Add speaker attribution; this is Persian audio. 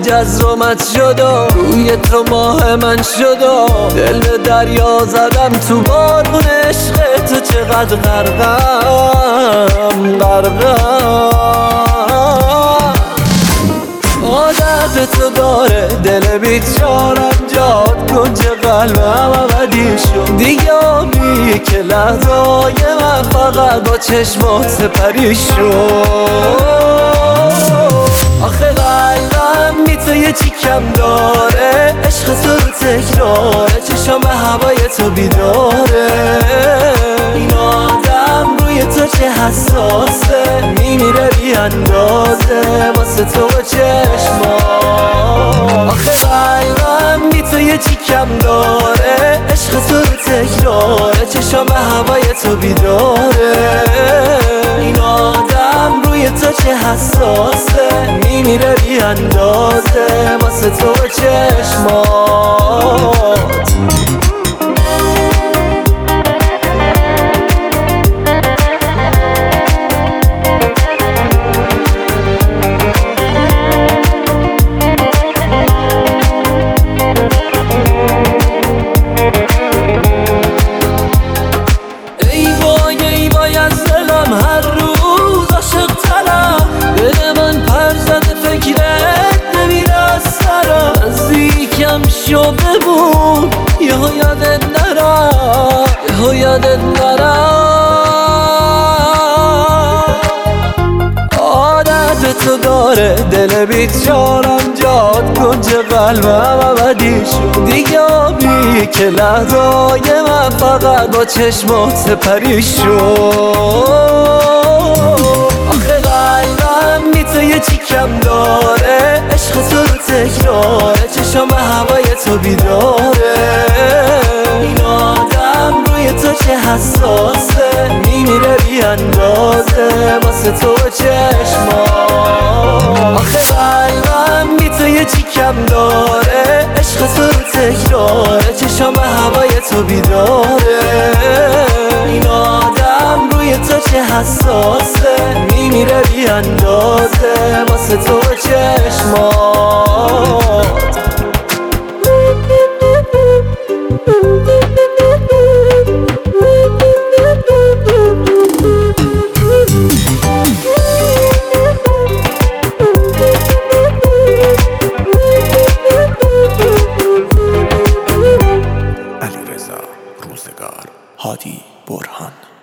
Speaker 1: جزر و مد شد و روی تو ماه من شد و دل به دریا زدم تو بارون عشق تو. چقدر غرقم عادت تو داره دل بیچارم جاد کنج قلبم ابدی شد دیگه آبی که لحظه‌های من فقط با چشمات سپری شد. آخه قلبم بی تو یه چی کم داره، عشق تو رو تکراره، چشم به هوای تو بیداره. این آدم روی تو چه حساسه، میمیره بی اندازه واسه تو و چشمات. آخه قلبم بی تو یه چی کم داره، عشق تو رو تکراره، چشم به هوای تو بیداره. این آدم روی تو چه حساسه، میمیره بی اندازه واسه تو و چشمات. هر روز عاشق ترم، دل من پر زده فکرت نمیره از سرم. نزدیکم شو بمون یهو یادت نرم، یهو یادت نرم. عادت تو داره دل بیچارم جاد کنج قلبم ابدی شد دیگه آبی که لحظه‌های من فقط با چشمات سپری شد. آخه قلبم بی تو یه چی کم داره، عشق تو رو تکراره، چشم به هوای تو بیداره. این آدم روی تو چه حساسه، میمیره بی اندازه واسه تو و چشمات. آخه قلبم بی تو یه چی کم داره، عشق تو رو تکراره، چشم به هوای تو بیداره. این آدم روی تو چه حساسه، میمیره بی اندازه واسه تو و چشمات.
Speaker 2: علیرضا روزگار، هادی برهان.